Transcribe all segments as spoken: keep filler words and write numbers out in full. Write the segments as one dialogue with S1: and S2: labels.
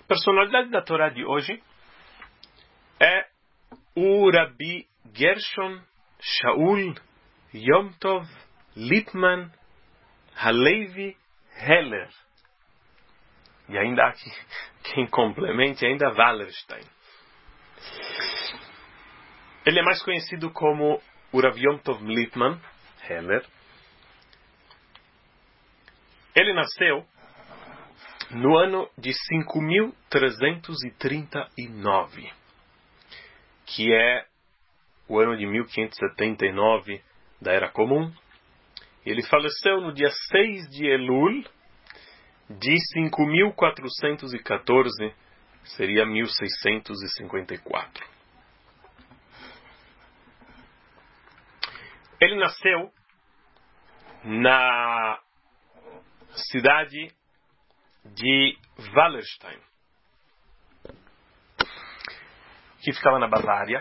S1: Personalidade da Torá de hoje é o Rabi Gershon Shaul Yom Tov Lipman Halevi Heller. E ainda há aqui quem complemente, ainda Wallerstein. Ele é mais conhecido como o Rav Yom Tov Lipman Heller. Ele nasceu no ano de cinco mil trezentos e trinta e nove, que é o ano de mil quinhentos e setenta e nove da Era Comum. Ele faleceu no dia seis de Elul de cinco mil quatrocentos e quatorze, seria mil seiscentos e cinquenta e quatro. Ele nasceu na cidade de Wallerstein, que ficava na Bavária,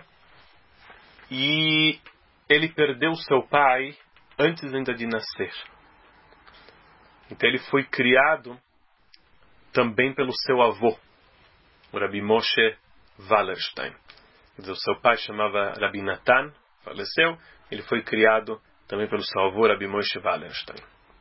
S1: e ele perdeu seu pai antes ainda de nascer. Então ele foi criado também pelo seu avô, o Rabi Moshe Wallerstein. O seu pai chamava Rabi Natan, faleceu, ele foi criado também pelo seu avô, Rabi Moshe Wallerstein.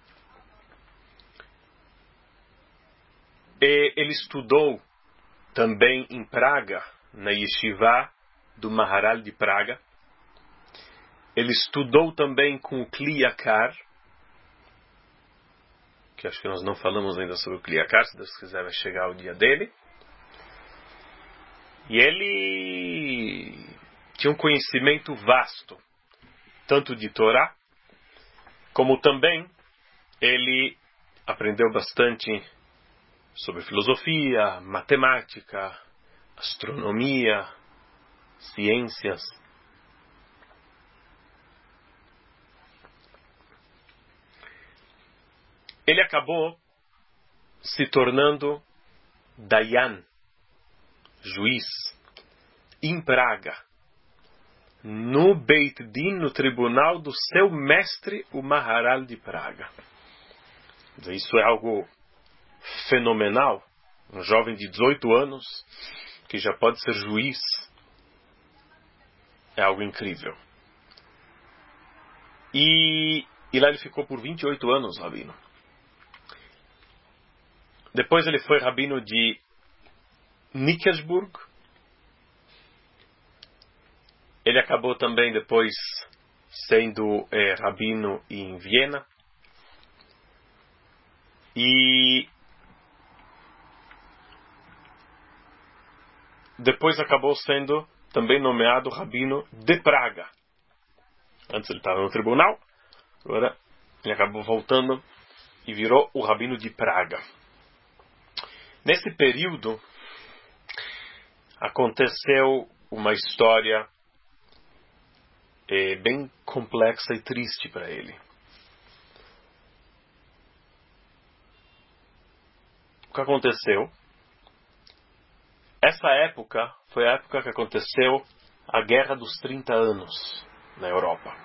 S1: E ele estudou também em Praga, na Yeshiva do Maharal de Praga. Ele estudou também com o Kli Yakar, que acho que nós não falamos ainda sobre o Kli Yakar, se Deus quiser vai chegar o dia dele. E ele tinha um conhecimento vasto, tanto de Torá, como também ele aprendeu bastante sobre filosofia, matemática, astronomia, ciências. Ele acabou se tornando Dayan, juiz, em Praga, no Beit Din, no tribunal do seu mestre, o Maharal de Praga. Isso é algo fenomenal. Um jovem de dezoito anos que já pode ser juiz é algo incrível. E, e lá ele ficou por vinte e oito anos, rabino. Depois ele foi rabino de Nickelsburg. Ele acabou também depois sendo é, rabino em Viena. E depois acabou sendo também nomeado rabino de Praga. Antes ele estava no tribunal, agora ele acabou voltando e virou o rabino de Praga. Nesse período aconteceu uma história é, bem complexa e triste para ele. O que aconteceu? Essa época foi a época que aconteceu a Guerra dos trinta anos na Europa.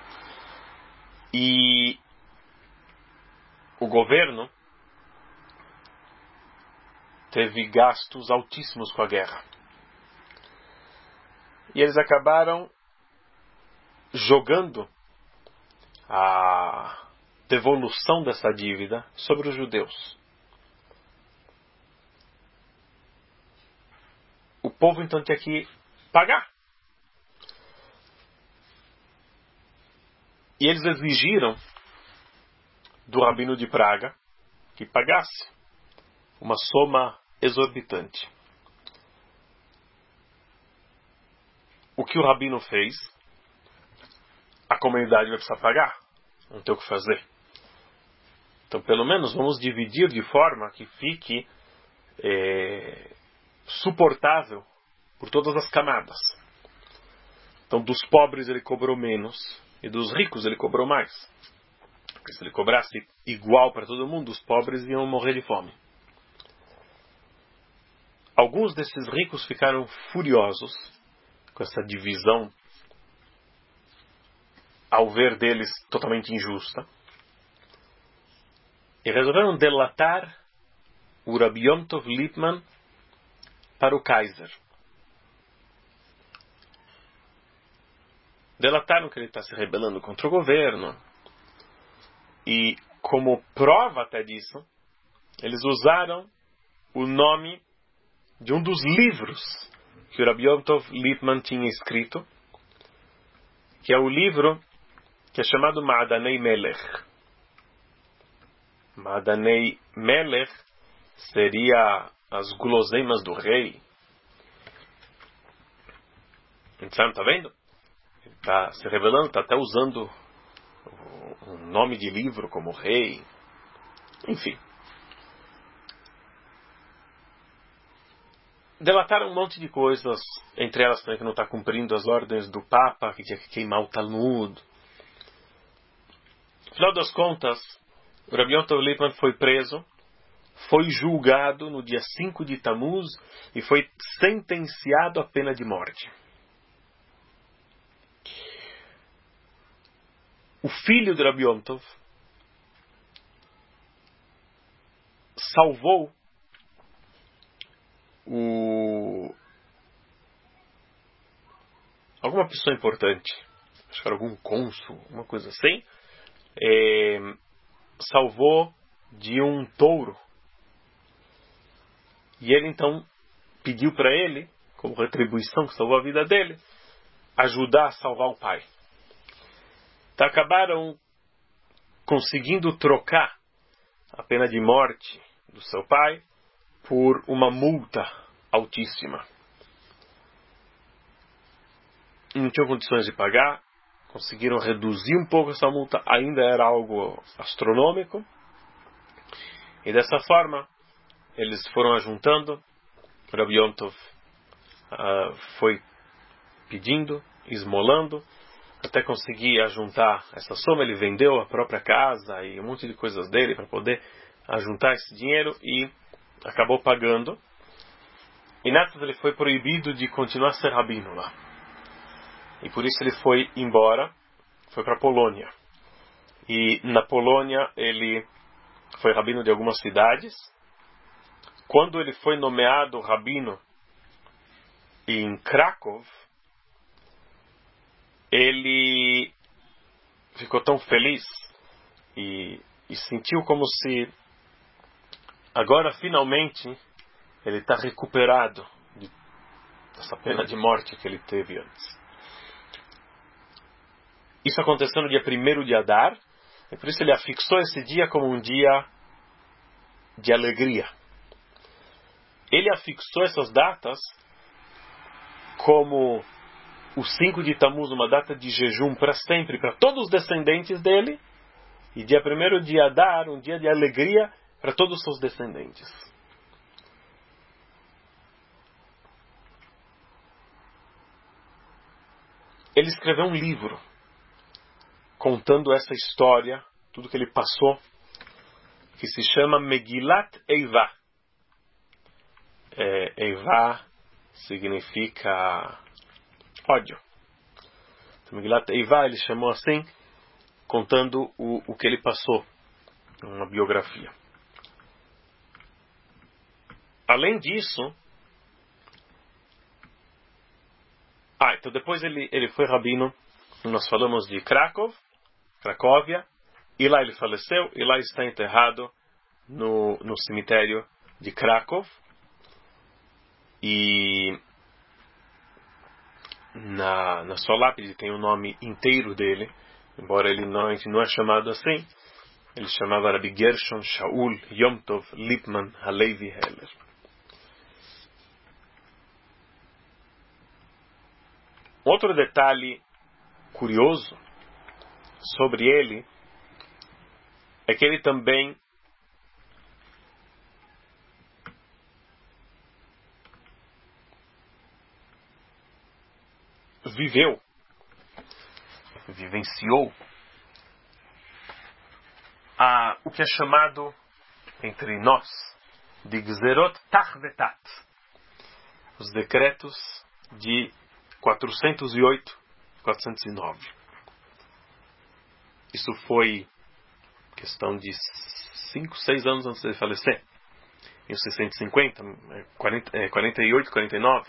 S1: E o governo teve gastos altíssimos com a guerra. E eles acabaram jogando a devolução dessa dívida sobre os judeus. O povo então tinha que pagar. E eles exigiram do rabino de Praga que pagasse uma soma exorbitante. O que o rabino fez? A comunidade vai precisar pagar. Não tem o que fazer. Então, pelo menos, vamos dividir de forma que fique é, suportável por todas as camadas. Então, dos pobres ele cobrou menos e dos ricos ele cobrou mais. Porque se ele cobrasse igual para todo mundo, os pobres iam morrer de fome. Alguns desses ricos ficaram furiosos com essa divisão, ao ver deles totalmente injusta, e resolveram delatar o Rabi Yom Tov Lipman para o Kaiser. Delataram que ele está se rebelando contra o governo. E como prova até disso, eles usaram o nome de um dos livros que o Rabbi Yom Tov Lipman tinha escrito, que é o livro que é chamado Ma'adanei Melech. Ma'adanei Melech seria as guloseimas do rei. Então, tá vendo? Ele está se revelando, está até usando o nome de livro como rei. Enfim. Delataram um monte de coisas, entre elas também que não está cumprindo as ordens do Papa, que tinha que queimar o Talmud. No final das contas, o Rabbi Yom Tov Lipman foi preso, foi julgado no dia cinco de Tammuz e foi sentenciado à pena de morte. O filho de Rabbi Yom Tov salvou o... alguma pessoa importante, acho que era algum cônsul, uma coisa assim, é... salvou de um touro. E ele então pediu para ele, como retribuição que salvou a vida dele, ajudar a salvar o pai. Então acabaram conseguindo trocar a pena de morte do seu pai por uma multa altíssima. Não tinham condições de pagar, conseguiram reduzir um pouco essa multa, ainda era algo astronômico, e dessa forma eles foram ajuntando. Rabbi Yom Tov uh, foi pedindo, esmolando, até conseguir ajuntar essa soma. Ele vendeu a própria casa e um monte de coisas dele para poder ajuntar esse dinheiro e acabou pagando. E nessa ele foi proibido de continuar a ser rabino lá. E por isso ele foi embora, foi para a Polônia. E na Polônia ele foi rabino de algumas cidades. Quando ele foi nomeado rabino em Krakow, ele ficou tão feliz e, e sentiu como se agora finalmente ele está recuperado de, dessa pena de morte que ele teve antes. Isso aconteceu no dia primeiro de Adar, e por isso ele afixou esse dia como um dia de alegria. Ele afixou essas datas como o cinco de Tammuz, uma data de jejum para sempre, para todos os descendentes dele, e dia primeiro de Adar, um dia de alegria para todos os seus descendentes. Ele escreveu um livro contando essa história, tudo que ele passou, que se chama Megilat Eivá. É, Eivá significa ódio. Então, Megilat Eivá ele chamou assim, contando o, o que ele passou, uma biografia. Além disso, ah, então depois ele, ele foi rabino, nós falamos de Krakow, Cracóvia, e lá ele faleceu, e lá está enterrado no, no cemitério de Krakow. E na, na sua lápide tem o nome inteiro dele, embora ele não, não é chamado assim. Ele chamava Rabbi Gershon Shaul Yom Tov Lipman Halevi Heller. Outro detalhe curioso sobre ele é que ele também viveu, vivenciou a, o que é chamado entre nós de Gzerot Tachvetat, os decretos de quatrocentos e oito, quatrocentos e nove. Isso foi questão de cinco, seis anos antes de falecer. em seiscentos e cinquenta, quarenta e oito, quarenta e nove,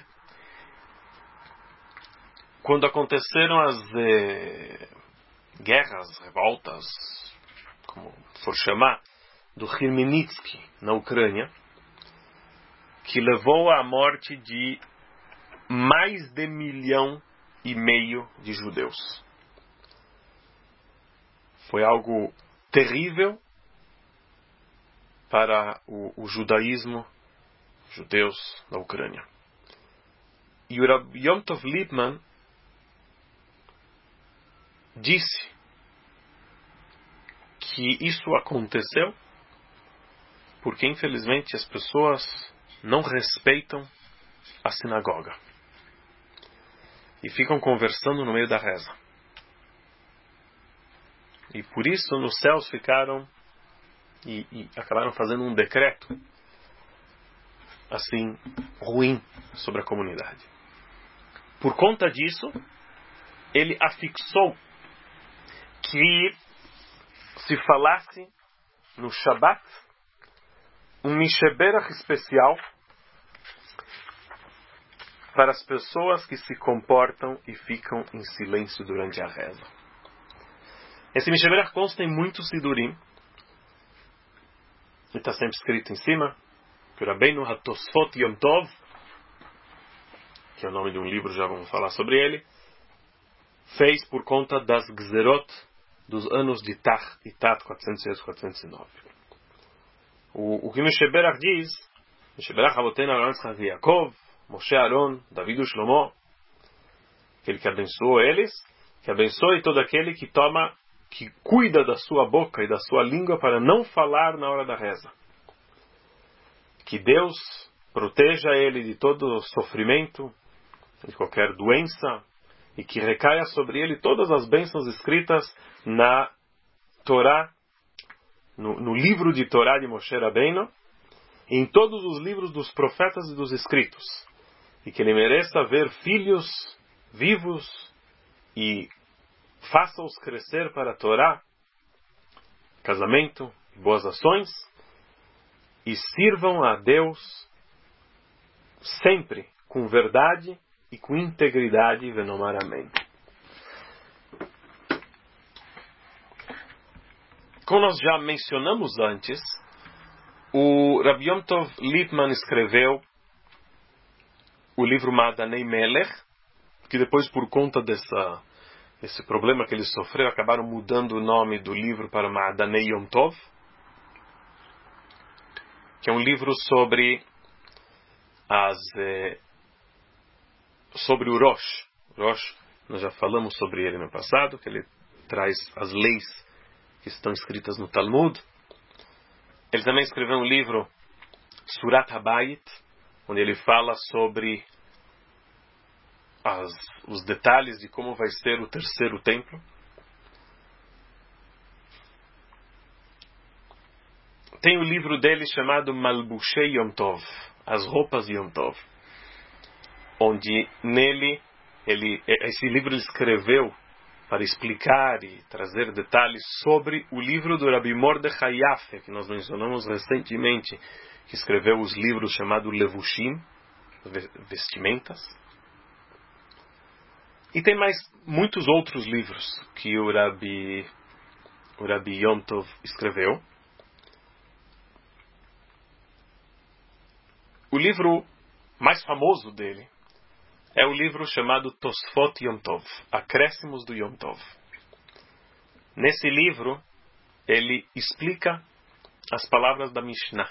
S1: quando aconteceram as eh, guerras, revoltas, como for chamar, do Khmelnytsky na Ucrânia, que levou à morte de mais de milhão e meio de judeus. Foi algo terrível para o, o judaísmo, judeus da Ucrânia. E o Rabbi Yom Tov Lipman disse que isso aconteceu porque, infelizmente, as pessoas não respeitam a sinagoga e ficam conversando no meio da reza. E por isso nos céus ficaram e, e acabaram fazendo um decreto assim ruim sobre a comunidade. Por conta disso, ele afixou que se falasse no Shabat um Misheberach especial para as pessoas que se comportam e ficam em silêncio durante a reza. Esse Misheberach consta em muitos Sidurim. E está sempre escrito em cima que o Rabbeinu HaTosfot Yom Tov, que é o nome de um livro, já vamos falar sobre ele, fez por conta das Gzerot dos anos de Tach e Tat quatrocentos e seis, quatrocentos e nove. O, o que Misheberach diz, Misheberach Avotenu Avraham Yitzchak e Yaakov, Moshe Aaron, David e Shlomo, aquele que abençoou eles, que abençoe todo aquele que toma, que cuida da sua boca e da sua língua para não falar na hora da reza. Que Deus proteja ele de todo sofrimento, de qualquer doença, e que recaia sobre ele todas as bênçãos escritas na Torá, no, no livro de Torá de Moshe Rabbeinu, e em todos os livros dos profetas e dos escritos. E que ele mereça ver filhos vivos e faça-os crescer para a Torá, casamento, boas ações, e sirvam a Deus sempre com verdade e com integridade. Venomar amém. Como nós já mencionamos antes, o Rabbi Yom Tov Lipman escreveu o livro Ma'adanei Melech, que depois, por conta dessa, desse problema que ele sofreu, acabaram mudando o nome do livro para Ma'adanei Yom Tov, que é um livro sobre as eh, sobre o Rosh. Rosh, nós já falamos sobre ele no passado, que ele traz as leis que estão escritas no Talmud. Ele também escreveu um livro, Surat Habayit, onde ele fala sobre as, os detalhes de como vai ser o terceiro templo. Tem o livro dele chamado Malbushei Yom Tov, As Roupas de Yom Tov, onde nele, ele, esse livro ele escreveu para explicar e trazer detalhes sobre o livro do Rabbi Mordechai Yaffe, que nós mencionamos recentemente, que escreveu os livros chamados Levushim, vestimentas. E tem mais muitos outros livros que o Rabbi, o Rabbi Yom Tov escreveu. O livro mais famoso dele é o livro chamado Tosfot Yom Tov, Acréscimos do Yom Tov. Nesse livro, ele explica as palavras da Mishnah.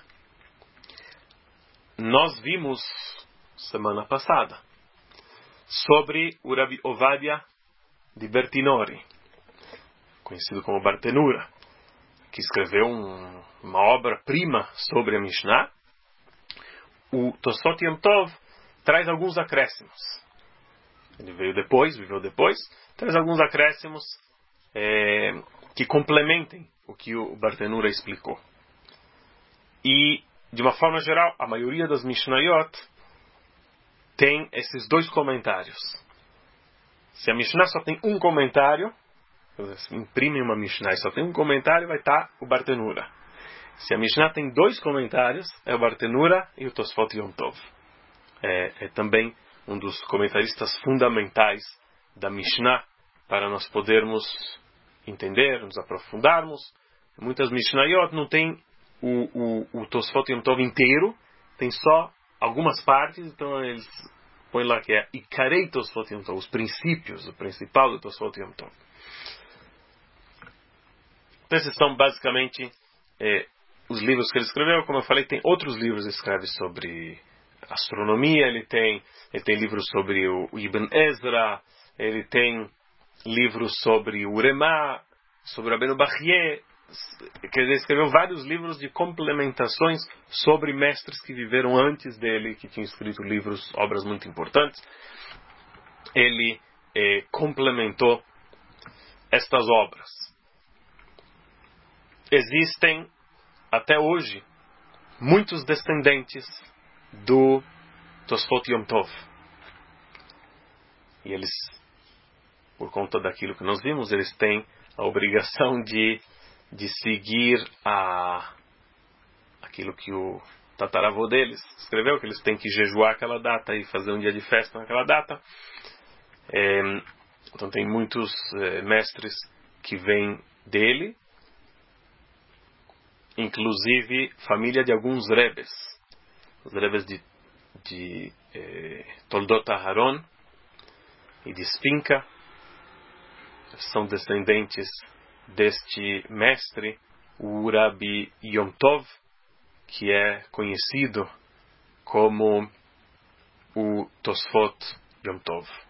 S1: Nós vimos, semana passada, sobre o Rabbi Ovadia de Bertinori, conhecido como Bartenura, que escreveu um, uma obra-prima sobre a Mishnah. O Tosfot Yom Tov traz alguns acréscimos. Ele veio depois, viveu depois, traz alguns acréscimos é, que complementem o que o Bartenura explicou. E, de uma forma geral, a maioria das Mishnayot tem esses dois comentários. Se a Mishnah só tem um comentário, se imprime uma Mishnah e só tem um comentário, vai estar o Bartenura. Se a Mishnah tem dois comentários, é o Bartenura e o Tosfot Yom Tov. É, é também um dos comentaristas fundamentais da Mishnah para nós podermos entender, nos aprofundarmos. Muitas Mishnayot não tem o, o, o Tosfot Yom Tov inteiro, tem só algumas partes, então eles põem lá que é Ikarei Tosfot Yom Tov, os princípios, o principal do Tosfot Yom Tov. Então esses são basicamente é, os livros que ele escreveu. Como eu falei, tem outros livros que ele escreve sobre astronomia, ele tem, ele tem livros sobre o, o Ibn Ezra, ele tem livros sobre o Uremá, sobre o Rabbeinu Bachye. Quer dizer, escreveu vários livros de complementações sobre mestres que viveram antes dele, que tinham escrito livros, obras muito importantes. Ele eh, complementou estas obras. Existem, até hoje, muitos descendentes do Tosfot Yom Tov. E eles, por conta daquilo que nós vimos, eles têm a obrigação de de seguir a, aquilo que o tataravô deles escreveu, que eles têm que jejuar aquela data e fazer um dia de festa naquela data. É, então tem muitos é, mestres que vêm dele, inclusive família de alguns rebes, os rebes de, de é, Toldot Aharon e de Spinka, são descendentes deste mestre, o Rabbi Yom Tov, que é conhecido como o Tosfot Yom Tov.